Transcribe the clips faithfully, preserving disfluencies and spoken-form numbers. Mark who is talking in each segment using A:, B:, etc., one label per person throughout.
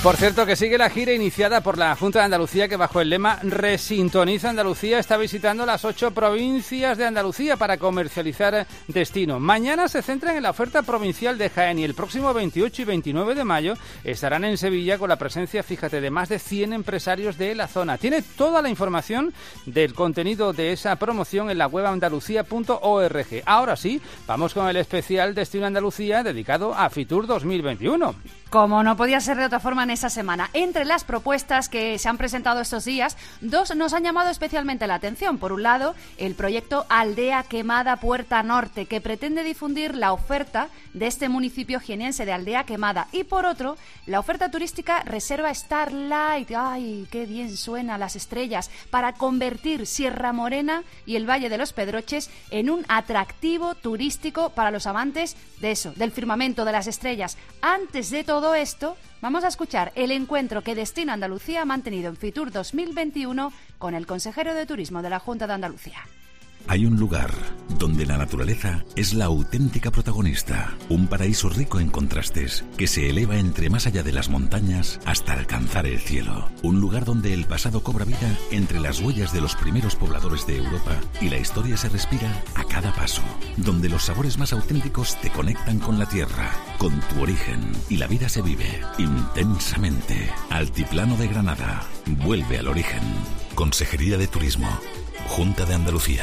A: Por cierto, que sigue la gira iniciada por la Junta de Andalucía, que bajo el lema Resintoniza Andalucía está visitando las ocho provincias de Andalucía para comercializar destino. Mañana se centran en la oferta provincial de Jaén y el próximo veintiocho y veintinueve de mayo estarán en Sevilla con la presencia, fíjate, de más de cien empresarios de la zona. Tiene toda la información del contenido de esa promoción en la web andalucía punto org. Ahora sí, vamos con el especial Destino Andalucía dedicado a Fitur dos mil veintiuno.
B: Como no podía ser de otra forma en esa semana. Entre las propuestas que se han presentado estos días, dos nos han llamado especialmente la atención. Por un lado, el proyecto Aldea Quemada Puerta Norte, que pretende difundir la oferta de este municipio jienense de Aldea Quemada. Y por otro, la oferta turística Reserva Starlight. ¡Ay, qué bien suena las estrellas! Para convertir Sierra Morena y el Valle de los Pedroches en un atractivo turístico para los amantes de eso, del firmamento, de las estrellas. Antes de todo esto, vamos a escuchar el encuentro que Destino Andalucía ha mantenido en Fitur dos mil veintiuno con el consejero de Turismo de la Junta de Andalucía.
C: Hay un lugar donde la naturaleza es la auténtica protagonista, un paraíso rico en contrastes que se eleva entre más allá de las montañas hasta alcanzar el cielo. Un lugar donde el pasado cobra vida entre las huellas de los primeros pobladores de Europa y la historia se respira a cada paso. Donde los sabores más auténticos te conectan con la tierra, con tu origen, y la vida se vive intensamente. Altiplano de Granada, vuelve al origen. Consejería de Turismo, Junta de Andalucía.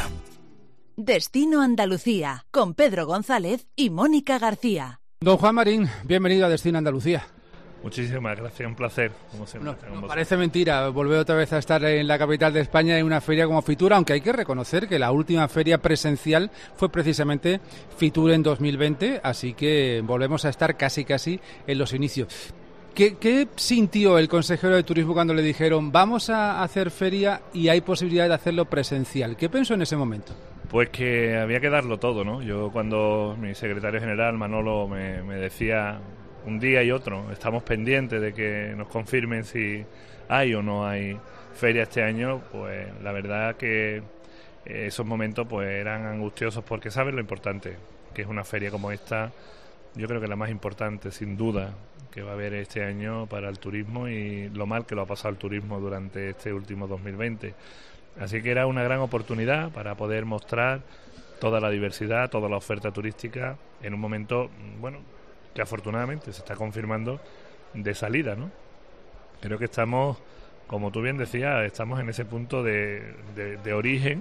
D: Destino Andalucía, con Pedro González y Mónica García.
A: Don Juan Marín, bienvenido a Destino Andalucía.
E: Muchísimas gracias, un placer, como siempre.
A: No, no parece mentira volver otra vez a estar en la capital de España en una feria como Fitur, aunque hay que reconocer que la última feria presencial fue precisamente Fitur en dos mil veinte, así que volvemos a estar casi casi en los inicios. ¿Qué, ¿Qué sintió el consejero de Turismo cuando le dijeron vamos a hacer feria y hay posibilidad de hacerlo presencial? ¿Qué pensó en ese momento?
E: Pues que había que darlo todo, ¿no? Yo cuando mi secretario general, Manolo, me, me decía un día y otro, estamos pendientes de que nos confirmen si hay o no hay feria este año, pues la verdad que esos momentos pues eran angustiosos porque sabes lo importante que es una feria como esta. Yo creo que la más importante, sin duda, que va a haber este año para el turismo y lo mal que lo ha pasado el turismo durante este último dos mil veinte. Así que era una gran oportunidad para poder mostrar toda la diversidad, toda la oferta turística en un momento, bueno, que afortunadamente se está confirmando de salida, ¿no? Creo que estamos, como tú bien decías, estamos en ese punto de, de, de origen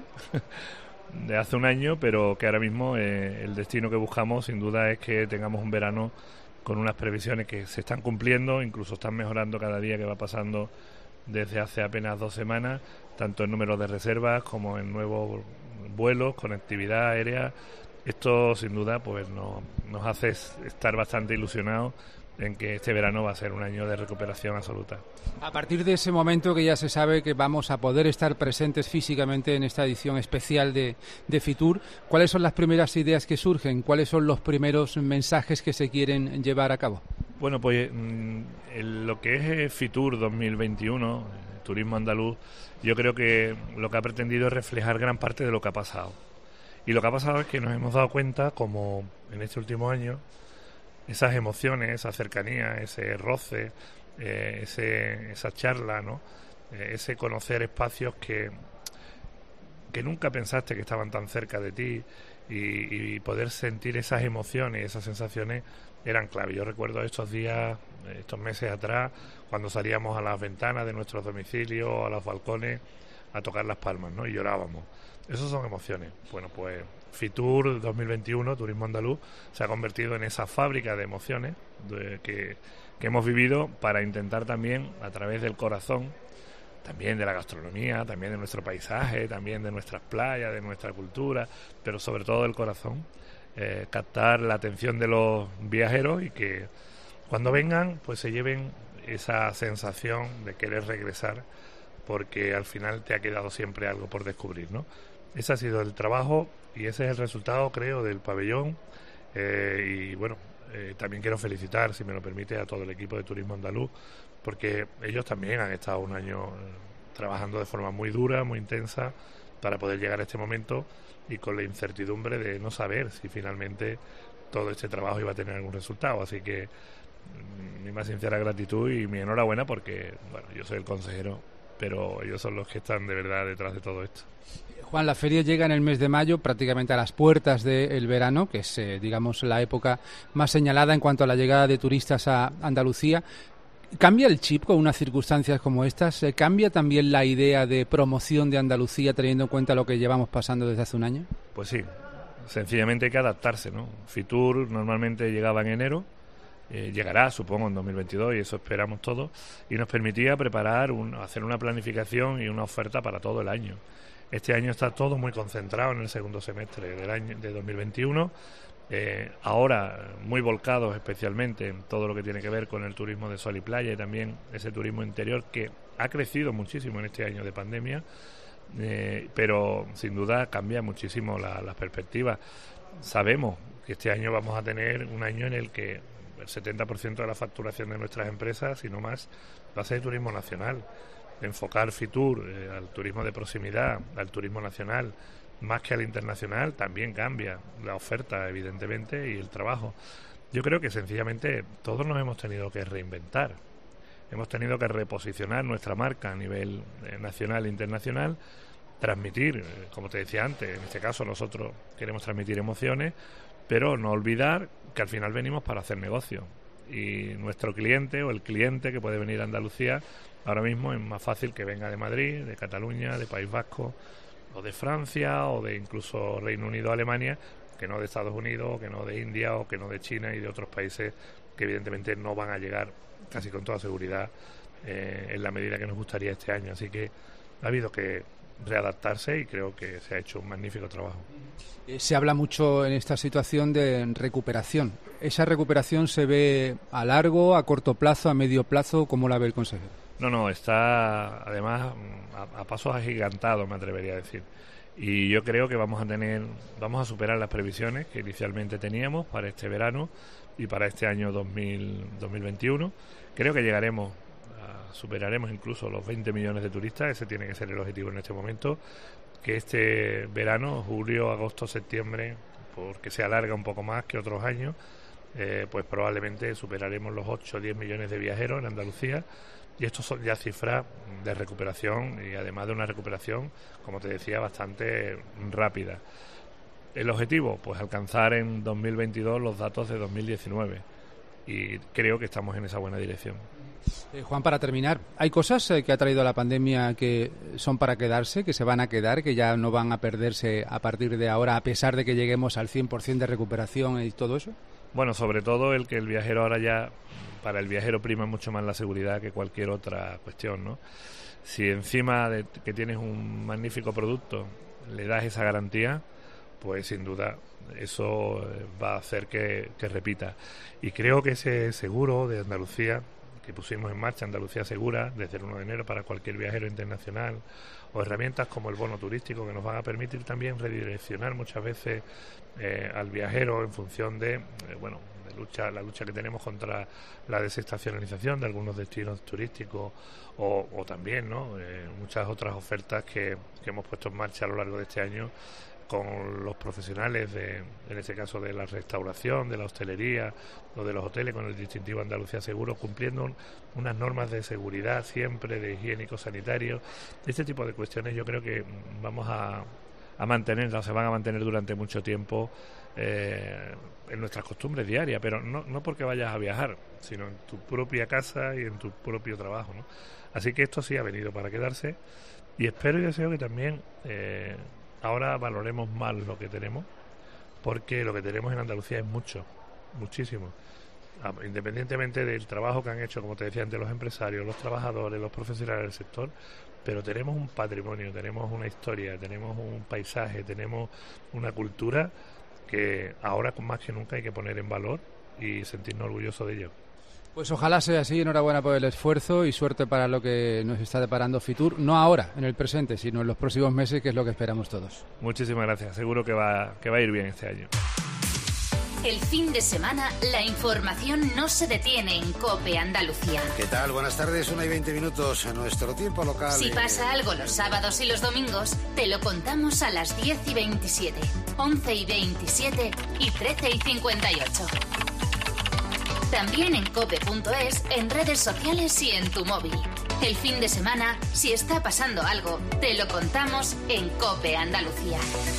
E: de hace un año, pero que ahora mismo eh, el destino que buscamos sin duda es que tengamos un verano con unas previsiones que se están cumpliendo, incluso están mejorando cada día que va pasando desde hace apenas dos semanas, tanto en número de reservas como en nuevos vuelos, conectividad aérea. Esto sin duda pues no, nos hace estar bastante ilusionados en que este verano va a ser un año de recuperación absoluta.
A: A partir de ese momento que ya se sabe que vamos a poder estar presentes físicamente en esta edición especial de, de Fitur, ¿cuáles son las primeras ideas que surgen? ¿Cuáles son los primeros mensajes que se quieren llevar a cabo?
E: Bueno, pues en lo que es Fitur dos mil veintiuno, Turismo Andaluz, yo creo que lo que ha pretendido es reflejar gran parte de lo que ha pasado. Y lo que ha pasado es que nos hemos dado cuenta, como en este último año, esas emociones, esa cercanía, ese roce, eh, ese, esa charla, ¿no? Eh, ese conocer espacios que, que nunca pensaste que estaban tan cerca de ti y, y poder sentir esas emociones, esas sensaciones eran clave. Yo recuerdo estos días, estos meses atrás, cuando salíamos a las ventanas de nuestros domicilios, a los balcones, a tocar las palmas, ¿no? Y llorábamos. Esas son emociones. Bueno, pues Fitur dos mil veintiuno, Turismo Andaluz, se ha convertido en esa fábrica de emociones de, que, que hemos vivido para intentar también, a través del corazón, también de la gastronomía, también de nuestro paisaje, también de nuestras playas, de nuestra cultura, pero sobre todo del corazón, eh, captar la atención de los viajeros y que cuando vengan pues se lleven esa sensación de querer regresar, porque al final te ha quedado siempre algo por descubrir, ¿no? Ese ha sido el trabajo y ese es el resultado, creo, del pabellón. Eh, y bueno, eh, también quiero felicitar, si me lo permite, a todo el equipo de Turismo Andaluz, porque ellos también han estado un año eh, trabajando de forma muy dura, muy intensa, para poder llegar a este momento y con la incertidumbre de no saber si finalmente todo este trabajo iba a tener algún resultado. Así que mi más sincera gratitud y mi enhorabuena porque, bueno, yo soy el consejero, pero ellos son los que están de verdad detrás de todo esto.
A: Juan, la feria llega en el mes de mayo, prácticamente a las puertas del verano, que es, eh, digamos, la época más señalada en cuanto a la llegada de turistas a Andalucía. ¿Cambia el chip con unas circunstancias como estas? ¿Cambia también la idea de promoción de Andalucía teniendo en cuenta lo que llevamos pasando desde hace un año?
E: Pues sí, sencillamente hay que adaptarse, ¿no? Fitur normalmente llegaba en enero, eh, llegará supongo en dos mil veintidós y eso esperamos todos, y nos permitía preparar, un, hacer una planificación y una oferta para todo el año. Este año está todo muy concentrado en el segundo semestre del año de dos mil veintiuno, eh, ahora muy volcados especialmente en todo lo que tiene que ver con el turismo de sol y playa y también ese turismo interior que ha crecido muchísimo en este año de pandemia, eh, pero sin duda cambia muchísimo la, las perspectivas. Sabemos que este año vamos a tener un año en el que el setenta por ciento de la facturación de nuestras empresas, si no más, va a ser turismo nacional. Enfocar Fitur eh, al turismo de proximidad, al turismo nacional, más que al internacional, también cambia la oferta, evidentemente, y el trabajo. Yo creo que sencillamente todos nos hemos tenido que reinventar. Hemos tenido que reposicionar nuestra marca a nivel eh, nacional e internacional, transmitir, eh, como te decía antes, en este caso nosotros queremos transmitir emociones, pero no olvidar que al final venimos para hacer negocio. Y nuestro cliente o el cliente que puede venir a Andalucía ahora mismo es más fácil que venga de Madrid, de Cataluña, de País Vasco, o de Francia, o de incluso Reino Unido, Alemania, que no de Estados Unidos, que no de India, o que no de China y de otros países que evidentemente no van a llegar casi con toda seguridad eh, en la medida que nos gustaría este año. Así que ha habido que readaptarse y creo que se ha hecho un magnífico trabajo.
A: Se habla mucho en esta situación de recuperación. ¿Esa recuperación se ve a largo, a corto plazo, a medio plazo? ¿Cómo la ve el consejero?
E: No, no, está además a, a pasos agigantados, me atrevería a decir. Y yo creo que vamos a tener, vamos a superar las previsiones que inicialmente teníamos para este verano y para este año dos mil veintiuno. Creo que llegaremos, a, superaremos incluso los veinte millones de turistas. Ese tiene que ser el objetivo en este momento. Que este verano, julio, agosto, septiembre, porque se alarga un poco más que otros años, eh, pues probablemente superaremos los ocho o diez millones de viajeros en Andalucía. Y estos son ya cifras de recuperación y además de una recuperación, como te decía, bastante rápida. El objetivo, pues alcanzar en dos mil veintidós los datos de dos mil diecinueve y creo que estamos en esa buena dirección.
A: Eh, Juan, para terminar, ¿hay cosas eh, que ha traído la pandemia que son para quedarse, que se van a quedar, que ya no van a perderse a partir de ahora, a pesar de que lleguemos al cien por ciento de recuperación y todo eso?
E: Bueno, sobre todo el que el viajero ahora ya, para el viajero prima mucho más la seguridad que cualquier otra cuestión, ¿no? Si encima de que tienes un magnífico producto le das esa garantía, pues sin duda eso va a hacer que, que repita. Y creo que ese seguro de Andalucía que pusimos en marcha, Andalucía Segura, desde el uno de enero para cualquier viajero internacional, o herramientas como el bono turístico que nos van a permitir también redireccionar muchas veces eh, al viajero en función de, eh, bueno, de lucha, la lucha que tenemos contra la desestacionalización de algunos destinos turísticos o, o también, ¿no? Eh, muchas otras ofertas que, que hemos puesto en marcha a lo largo de este año con los profesionales, de, en este caso de la restauración, de la hostelería o de los hoteles con el distintivo Andalucía Seguro, cumpliendo un, unas normas de seguridad siempre, de higiénico-sanitario. Este tipo de cuestiones yo creo que vamos a, a mantener, o se van a mantener durante mucho tiempo eh, en nuestras costumbres diarias, pero no, no porque vayas a viajar, sino en tu propia casa y en tu propio trabajo, ¿no? Así que esto sí ha venido para quedarse y espero y deseo que también eh, ahora valoremos más lo que tenemos, porque lo que tenemos en Andalucía es mucho, muchísimo. Independientemente del trabajo que han hecho, como te decía antes, los empresarios, los trabajadores, los profesionales del sector, pero tenemos un patrimonio, tenemos una historia, tenemos un paisaje, tenemos una cultura que ahora más que nunca hay que poner en valor y sentirnos orgullosos de ello.
A: Pues ojalá sea así, enhorabuena por el esfuerzo y suerte para lo que nos está deparando Fitur, no ahora, en el presente, sino en los próximos meses, que es lo que esperamos todos.
E: Muchísimas gracias, seguro que va, que va a ir bien este año.
F: El fin de semana, la información no se detiene en COPE Andalucía.
G: ¿Qué tal? Buenas tardes, una y veinte minutos a nuestro tiempo local.
F: Si pasa algo los sábados y los domingos, te lo contamos a las diez y veintisiete, once y veintisiete y trece y cincuenta y ocho. También en cope punto es, en redes sociales y en tu móvil. El fin de semana, si está pasando algo, te lo contamos en COPE Andalucía.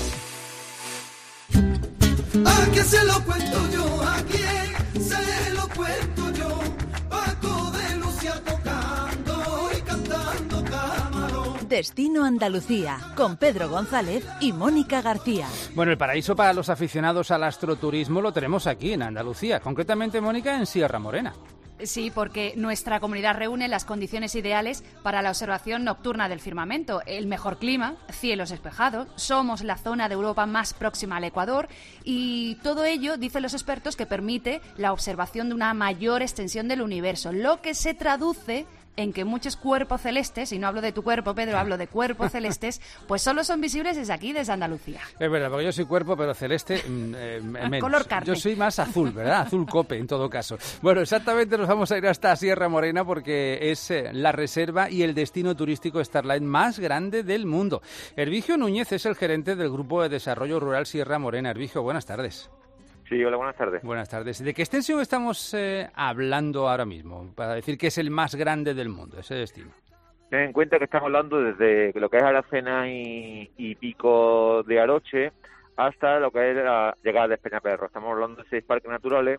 H: ¿A quién se lo cuento yo? ¿A quién se lo cuento yo? Paco de Lucía tocando y cantando Camarón.
D: Destino Andalucía, con Pedro González y Mónica García.
A: Bueno, el paraíso para los aficionados al astroturismo lo tenemos aquí en Andalucía, concretamente, Mónica, en Sierra Morena.
B: Sí, porque nuestra comunidad reúne las condiciones ideales para la observación nocturna del firmamento. El mejor clima, cielos despejados, somos la zona de Europa más próxima al Ecuador y todo ello, dicen los expertos, que permite la observación de una mayor extensión del universo, lo que se traduce en que muchos cuerpos celestes, y no hablo de tu cuerpo, Pedro, hablo de cuerpos celestes, pues solo son visibles desde aquí, desde Andalucía.
A: Es verdad, porque yo soy cuerpo, pero celeste eh, menos.
B: Color carne.
A: Yo soy más azul, ¿verdad? Azul cope, en todo caso. Bueno, exactamente nos vamos a ir hasta Sierra Morena porque es eh, la reserva y el destino turístico Starlight más grande del mundo. Hervigio Núñez es el gerente del Grupo de Desarrollo Rural Sierra Morena. Hervigio, buenas tardes.
I: Sí, hola, buenas tardes.
A: Buenas tardes. ¿De qué extensión estamos eh, hablando ahora mismo para decir que es el más grande del mundo, ese destino?
I: Ten en cuenta que estamos hablando desde lo que es Aracena y, y Pico de Aroche hasta lo que es la llegada de Peñaperro. Estamos hablando de seis parques naturales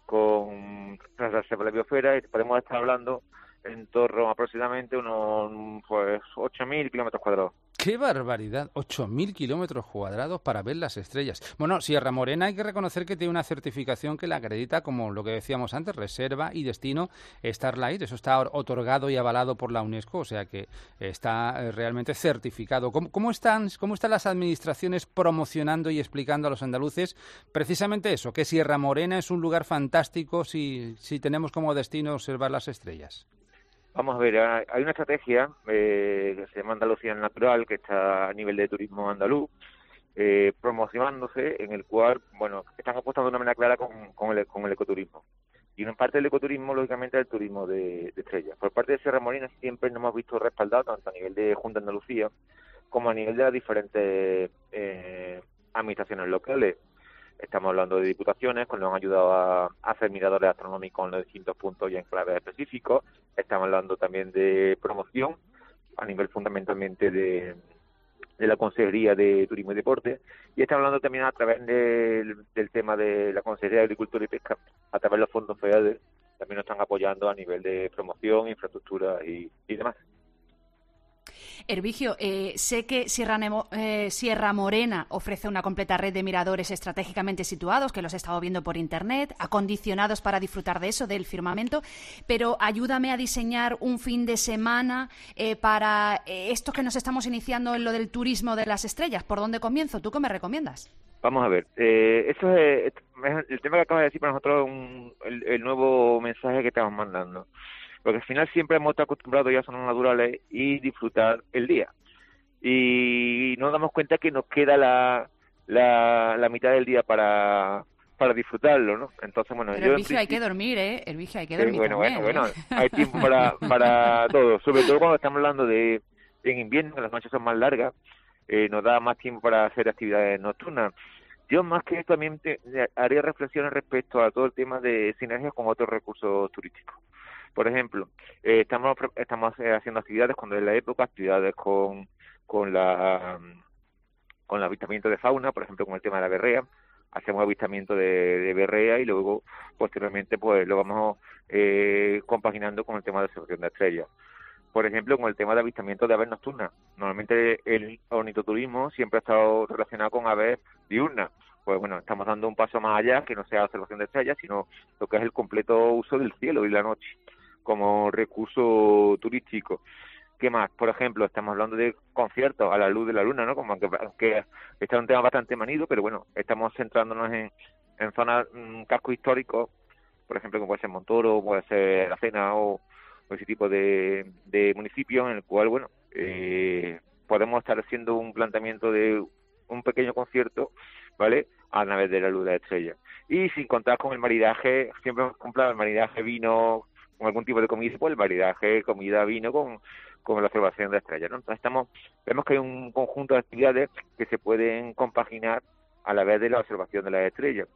I: con reserva de biosfera y podemos estar hablando en torno a aproximadamente unos pues ocho mil kilómetros cuadrados.
A: ¡Qué barbaridad! ocho mil kilómetros cuadrados para ver las estrellas. Bueno, Sierra Morena hay que reconocer que tiene una certificación que la acredita como lo que decíamos antes, reserva y destino Starlight. Eso está otorgado y avalado por la UNESCO, o sea que está realmente certificado. ¿Cómo, cómo están, cómo están las administraciones promocionando y explicando a los andaluces precisamente eso, que Sierra Morena es un lugar fantástico si, si tenemos como destino observar las estrellas?
I: Vamos a ver, hay una estrategia eh, que se llama Andalucía Natural, que está a nivel de turismo andaluz, eh, promocionándose, en el cual, bueno, están apostando de una manera clara con, con, el, con el ecoturismo. Y una parte del ecoturismo, lógicamente, es el turismo de, de estrellas. Por parte de Sierra Morena siempre nos hemos visto respaldados, tanto a nivel de Junta de Andalucía, como a nivel de las diferentes eh, administraciones locales. Estamos hablando de diputaciones, que nos han ayudado a, a hacer miradores astronómicos en los distintos puntos y en claves específicos. Estamos hablando también de promoción, a nivel fundamentalmente de, de la Consejería de Turismo y Deporte. Y estamos hablando también a través del, del tema de la Consejería de Agricultura y Pesca, a través de los fondos FEADER, también nos están apoyando a nivel de promoción, infraestructura y, y demás.
B: Hervigio, eh, sé que Sierra, Nemo, eh, Sierra Morena ofrece una completa red de miradores estratégicamente situados, que los he estado viendo por internet, acondicionados para disfrutar de eso, del firmamento, pero ayúdame a diseñar un fin de semana eh, para eh, estos que nos estamos iniciando en lo del turismo de las estrellas. ¿Por dónde comienzo? ¿Tú qué me recomiendas?
I: Vamos a ver, eh, eso es, es el tema que acabas de decir para nosotros, un, el, el nuevo mensaje que estamos mandando. Porque al final siempre hemos estado acostumbrados ya a zonas naturales y disfrutar el día. Y nos damos cuenta que nos queda la, la, la mitad del día para, para disfrutarlo, ¿no? Entonces, bueno,
B: Pero
I: yo...
B: Hervigio, hay que dormir, ¿eh? Hervigio, hay que dormir
I: Sí, bueno,
B: también,
I: bueno,
B: ¿eh?
I: bueno, hay tiempo para, para todo. Sobre todo cuando estamos hablando de en invierno, que las noches son más largas, eh, nos da más tiempo para hacer actividades nocturnas. Yo más que esto también te, haría reflexiones respecto a todo el tema de sinergias con otros recursos turísticos. Por ejemplo, eh, estamos estamos haciendo actividades cuando es la época, actividades con con la con el avistamiento de fauna, por ejemplo, con el tema de la berrea. Hacemos avistamiento de, de berrea y luego, posteriormente, pues lo vamos eh, compaginando con el tema de observación de estrellas. Por ejemplo, con el tema de avistamiento de aves nocturnas. Normalmente el ornitoturismo siempre ha estado relacionado con aves diurnas. Pues bueno, estamos dando un paso más allá, que no sea observación de estrellas, sino lo que es el completo uso del cielo y la noche como recurso turístico. ¿Qué más? Por ejemplo, estamos hablando de conciertos a la luz de la luna, ¿no? Como aunque, aunque este es un tema bastante manido, pero bueno, estamos centrándonos en, en zonas, um, cascos históricos, por ejemplo, como puede ser Montoro, puede ser Aracena o, o ese tipo de, de municipios en el cual, bueno, eh, podemos estar haciendo un planteamiento de un pequeño concierto, ¿vale?, a través de la luz de la estrella. Y sin contar con el maridaje, siempre hemos comprado el maridaje vino con algún tipo de comida, pues el maridaje comida vino con, con la observación de estrellas, ¿no? Entonces estamos, vemos que hay un conjunto de actividades que se pueden compaginar a la vez de la observación de las estrellas.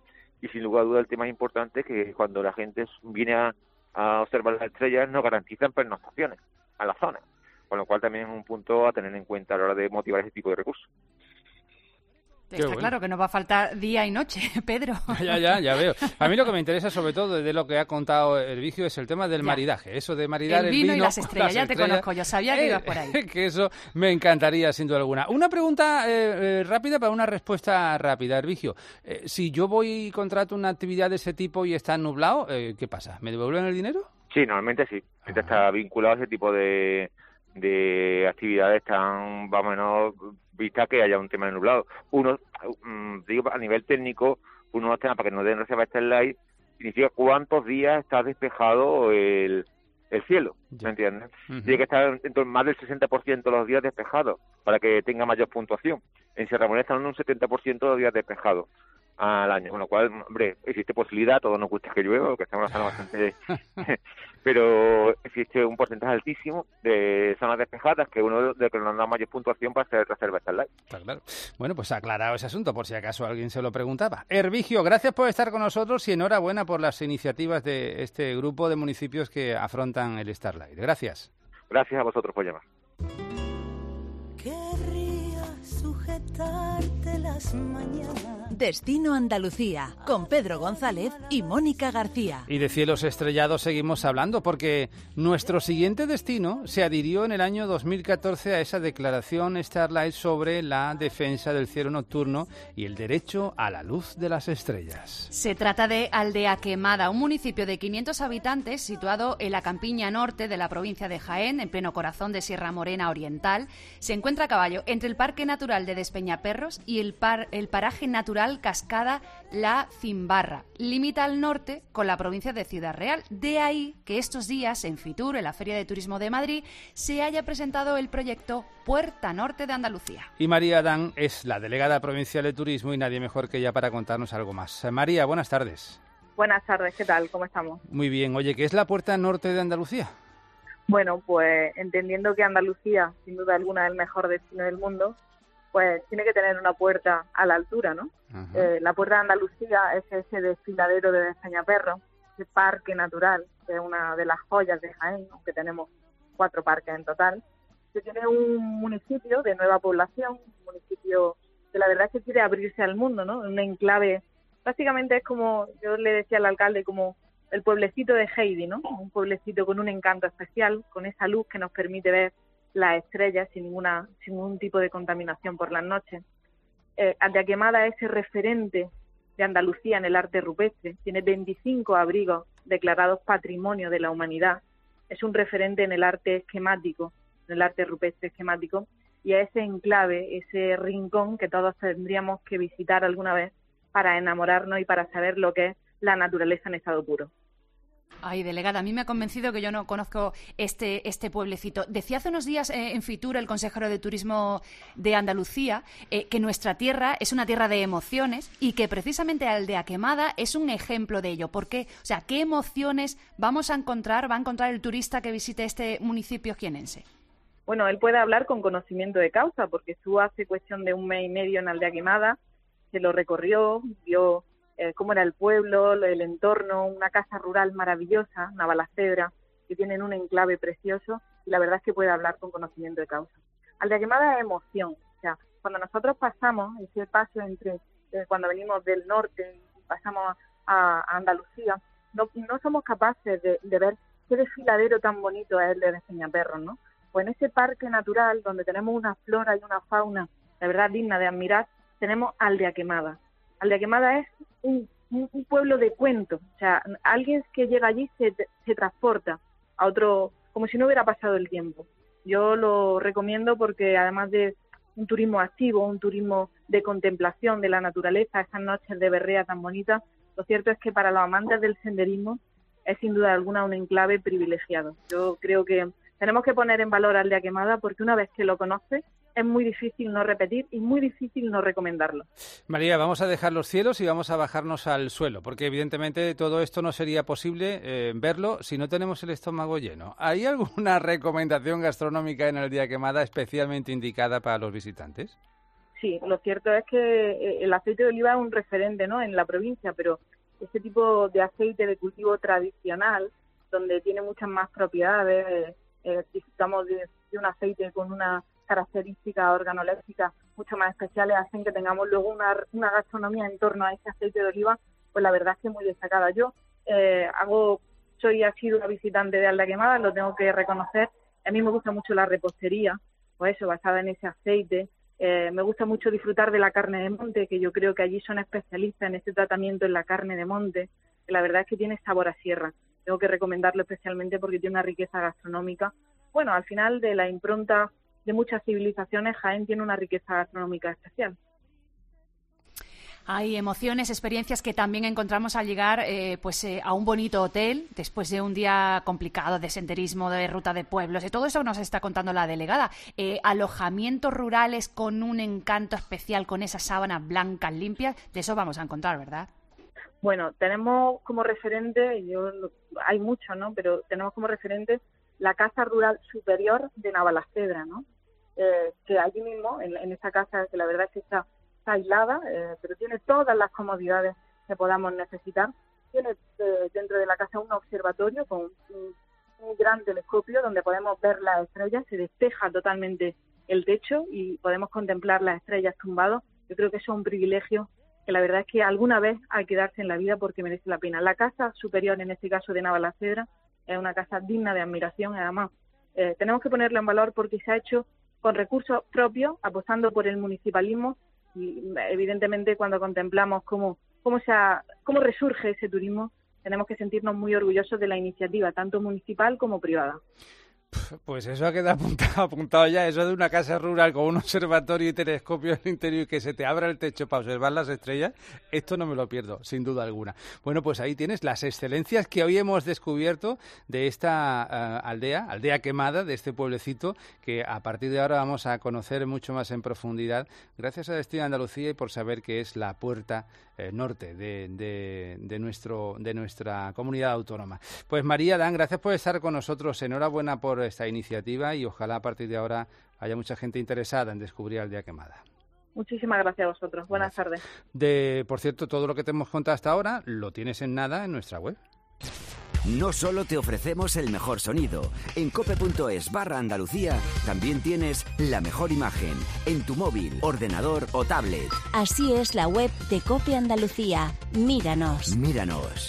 I: y sin lugar a dudas el tema importante es que cuando la gente viene a, a observar las estrellas no garantizan pernoctaciones a la zona, con lo cual también es un punto a tener en cuenta a la hora de motivar ese tipo de recursos.
B: Está bueno. Claro que nos va a faltar día y noche, Pedro.
A: Ya, ya, ya veo. A mí lo que me interesa sobre todo de lo que ha contado Hervigio es el tema del ya. maridaje. Eso de maridar el vino,
B: el vino y las estrellas. Las
A: ya
B: estrellas. Te conozco, yo sabía que
A: eh,
B: ibas por ahí.
A: Que eso me encantaría, sin duda alguna. Una pregunta eh, eh, rápida para una respuesta rápida, Hervigio. Eh, si yo voy y contrato una actividad de ese tipo y está nublado, eh, ¿qué pasa? ¿Me devuelven el dinero?
I: Sí, normalmente sí. Ah. Está vinculado a ese tipo de... de actividades tan, más o menos, vista que haya un tema de nublado. Uno, digo, a nivel técnico, uno tema para que no den reserva Starlight, significa cuántos días está despejado el, el cielo, ¿me entiendes? Uh-huh. Tiene que estar en más del sesenta por ciento de los días despejados para que tenga mayor puntuación. En Sierra Morena están en un setenta por ciento de los días despejados al año, con lo cual, hombre, existe posibilidad, a todos nos gusta que llueva, porque estamos en una zona bastante... pero existe un porcentaje altísimo de zonas despejadas que uno de que nos da mayor puntuación para hacer reserva Starlight.
A: Está claro. Bueno, pues aclarado ese asunto, por si acaso alguien se lo preguntaba. Hervigio, gracias por estar con nosotros y enhorabuena por las iniciativas de este grupo de municipios que afrontan el Starlight. Gracias.
I: Gracias a vosotros por llamar.
H: Querría sujetarte las mañanas.
D: Destino Andalucía, con Pedro González y Mónica García.
A: Y de cielos estrellados seguimos hablando, porque nuestro siguiente destino se adhirió en el año dos mil catorce a esa declaración Starlight sobre la defensa del cielo nocturno y el derecho a la luz de las estrellas.
B: Se trata de Aldea Quemada, un municipio de quinientos habitantes situado en la campiña norte de la provincia de Jaén, en pleno corazón de Sierra Morena Oriental. Se encuentra a caballo entre el Parque Natural de Despeñaperros y el, par, el paraje natural Cascada La Cimbarra. Limita al norte con la provincia de Ciudad Real. De ahí que estos días en Fitur, en la Feria de Turismo de Madrid, se haya presentado el proyecto Puerta Norte de Andalucía.
A: Y María Adán es la delegada provincial de Turismo y nadie mejor que ella para contarnos algo más. María, buenas tardes.
J: Buenas tardes, ¿qué tal? ¿Cómo estamos?
A: Muy bien. Oye, ¿qué es la Puerta Norte de Andalucía?
J: Bueno, pues entendiendo que Andalucía, sin duda alguna, es el mejor destino del mundo, pues tiene que tener una puerta a la altura, ¿no? Uh-huh. Eh, la Puerta de Andalucía es ese desfiladero de Despeñaperros, ese parque natural, que es una de las joyas de Jaén, aunque tenemos cuatro parques en total, que tiene un municipio de nueva población, un municipio que la verdad es que quiere abrirse al mundo, ¿no? Un enclave, básicamente es como, yo le decía al alcalde, como el pueblecito de Heidi, ¿no? Un pueblecito con un encanto especial, con esa luz que nos permite ver las estrellas sin ninguna sin ningún tipo de contaminación por las noches. Eh, Aldea Quemada es el referente de Andalucía en el arte rupestre, tiene veinticinco abrigos declarados Patrimonio de la Humanidad, es un referente en el arte esquemático, en el arte rupestre esquemático, y es ese enclave, ese rincón que todos tendríamos que visitar alguna vez para enamorarnos y para saber lo que es la naturaleza en estado puro.
B: Ay, delegada, a mí me ha convencido que yo no conozco este este pueblecito. Decía hace unos días eh, en Fitur el consejero de Turismo de Andalucía eh, que nuestra tierra es una tierra de emociones y que precisamente Aldea Quemada es un ejemplo de ello. ¿Por qué? O sea, ¿qué emociones vamos a encontrar, va a encontrar el turista que visite este municipio jienense?
J: Bueno, él puede hablar con conocimiento de causa, porque estuvo hace cuestión de un mes y medio en Aldea Quemada, se lo recorrió, vio Eh, cómo era el pueblo, el entorno, una casa rural maravillosa, una balacedra, que tienen un enclave precioso, y la verdad es que puede hablar con conocimiento de causa. Aldea Quemada es emoción, o sea, cuando nosotros pasamos, ese paso entre, eh, cuando venimos del norte y pasamos a, a Andalucía, no, no somos capaces de, de ver qué desfiladero tan bonito es el de Despeñaperros, ¿no? Pues en ese parque natural, donde tenemos una flora y una fauna, de verdad digna de admirar, tenemos Aldea Quemada. Aldea Quemada es un, un, un pueblo de cuento, o sea, alguien que llega allí se, se transporta a otro, como si no hubiera pasado el tiempo. Yo lo recomiendo porque además de un turismo activo, un turismo de contemplación de la naturaleza, esas noches de berrea tan bonitas, lo cierto es que para los amantes del senderismo es sin duda alguna un enclave privilegiado. Yo creo que tenemos que poner en valor Aldea Quemada porque una vez que lo conoces, es muy difícil no repetir y muy difícil no recomendarlo.
A: María, vamos a dejar los cielos y vamos a bajarnos al suelo, porque evidentemente todo esto no sería posible eh, verlo si no tenemos el estómago lleno. ¿Hay alguna recomendación gastronómica en Aldea Quemada especialmente indicada para los visitantes?
J: Sí, lo cierto es que el aceite de oliva es un referente, ¿no?, en la provincia, pero este tipo de aceite de cultivo tradicional, donde tiene muchas más propiedades, eh, eh, disfrutamos de, de un aceite con una características organolépticas mucho más especiales, hacen que tengamos luego una, una gastronomía en torno a ese aceite de oliva, pues la verdad es que muy destacada. Yo eh, hago, soy asidua visitante de Aldea Quemada, lo tengo que reconocer. A mí me gusta mucho la repostería, pues eso, basada en ese aceite. Eh, me gusta mucho disfrutar de la carne de monte, que yo creo que allí son especialistas en este tratamiento en la carne de monte, que la verdad es que tiene sabor a sierra. Tengo que recomendarlo especialmente porque tiene una riqueza gastronómica. Bueno, al final de la impronta de muchas civilizaciones, Jaén tiene una riqueza gastronómica especial.
B: Hay emociones, experiencias que también encontramos al llegar eh, pues eh, a un bonito hotel después de un día complicado de senderismo, de ruta de pueblos, y todo eso nos está contando la delegada. Eh, alojamientos rurales con un encanto especial, con esas sábanas blancas limpias, de eso vamos a encontrar, ¿verdad?
J: Bueno, tenemos como referente, yo hay mucho, ¿no? Pero tenemos como referente la Casa Rural Superior de Navalacedra, ¿no? Eh, que allí mismo, en, en esa casa, que la verdad es que está, está aislada, eh, pero tiene todas las comodidades que podamos necesitar. Tiene eh, dentro de la casa un observatorio con un, un gran telescopio donde podemos ver las estrellas, se despeja totalmente el techo y podemos contemplar las estrellas tumbados. Yo creo que eso es un privilegio que la verdad es que alguna vez hay que darse en la vida porque merece la pena. La Casa Superior, en este caso de Navalacedra, es una casa digna de admiración, y además eh, tenemos que ponerlo en valor porque se ha hecho con recursos propios, apostando por el municipalismo, y evidentemente cuando contemplamos cómo cómo se ha, cómo resurge ese turismo, tenemos que sentirnos muy orgullosos de la iniciativa, tanto municipal como privada.
A: Pues eso ha quedado apuntado, apuntado ya, eso de una casa rural con un observatorio y telescopio en el interior y que se te abra el techo para observar las estrellas, esto no me lo pierdo, sin duda alguna. Bueno, pues ahí tienes las excelencias que hoy hemos descubierto de esta uh, aldea, aldea quemada, de este pueblecito, que a partir de ahora vamos a conocer mucho más en profundidad, gracias a Destino Andalucía y por saber que es la puerta eh, norte de, de, de, nuestro, de nuestra comunidad autónoma. Pues María Dan, gracias por estar con nosotros, enhorabuena por esta iniciativa y ojalá a partir de ahora haya mucha gente interesada en descubrir Aldea Quemada.
J: Muchísimas gracias a vosotros. Buenas
A: gracias.
J: tardes.
A: De, por cierto, todo lo que te hemos contado hasta ahora lo tienes en nada en nuestra web.
K: No solo te ofrecemos el mejor sonido, en cope.es barra Andalucía también tienes la mejor imagen en tu móvil, ordenador o tablet.
L: Así es la web de Cope Andalucía. Míranos.
K: Míranos.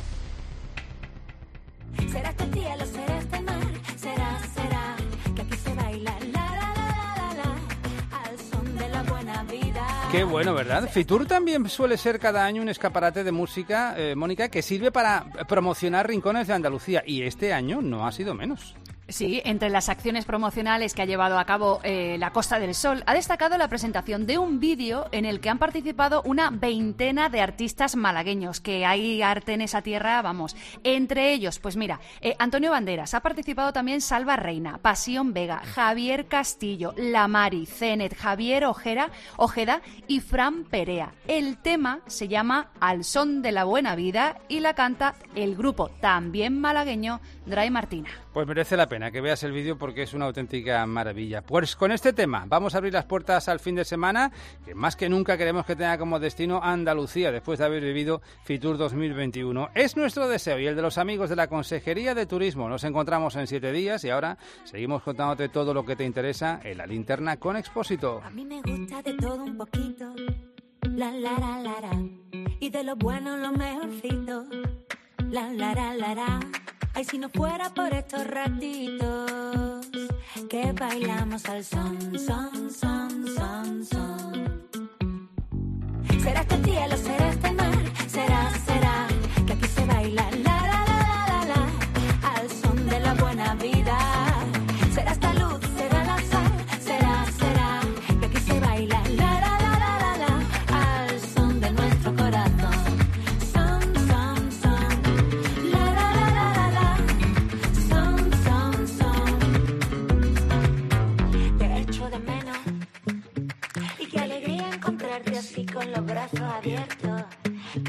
M: Será este cielo, será este mar, será, será, que aquí se baila la, la, la, la, la, al son de la buena vida.
A: Qué bueno, ¿verdad? Fitur también suele ser cada año un escaparate de música, eh, Mónica, que sirve para promocionar rincones de Andalucía y este año no ha sido menos.
B: Sí, entre las acciones promocionales que ha llevado a cabo eh, la Costa del Sol, ha destacado la presentación de un vídeo en el que han participado una veintena de artistas malagueños, que hay arte en esa tierra, vamos. Entre ellos, pues mira, eh, Antonio Banderas, ha participado también Salva Reina, Pasión Vega, Javier Castillo, La Mari, Zenet, Javier Ojera, Ojeda y Fran Perea. El tema se llama Al son de la buena vida y la canta el grupo también malagueño Dry Martina.
A: Pues merece la pena que veas el vídeo porque es una auténtica maravilla. Pues con este tema vamos a abrir las puertas al fin de semana, que más que nunca queremos que tenga como destino Andalucía después de haber vivido Fitur dos mil veintiuno. Es nuestro deseo y el de los amigos de la Consejería de Turismo. Nos encontramos en siete días y ahora seguimos contándote todo lo que te interesa en La Linterna con Expósito.
M: A mí me gusta de todo un poquito, la la la la la, y de lo bueno lo mejorcito, la la la la la. Ay, si no fuera por estos ratitos que bailamos al son, son, son, son, son. Será este cielo, será este mar, será, será, que aquí se baila la, la, la, la, la, al son de la buena vida. Será esta luz, será la sal, será, será, que aquí se baila la, la, la, la, la, la, al son de nuestro corazón. Son, son, son, la, la, la, la, la, la. Son, son, son. Te echo de menos y qué alegría encontrarte así con los brazos abiertos.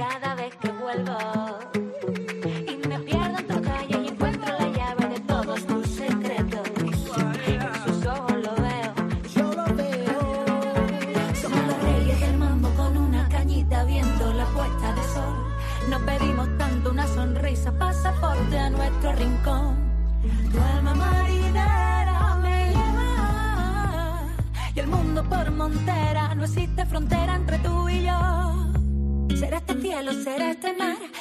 M: Montera, no existe frontera entre tú y yo. Será este cielo, será este mar,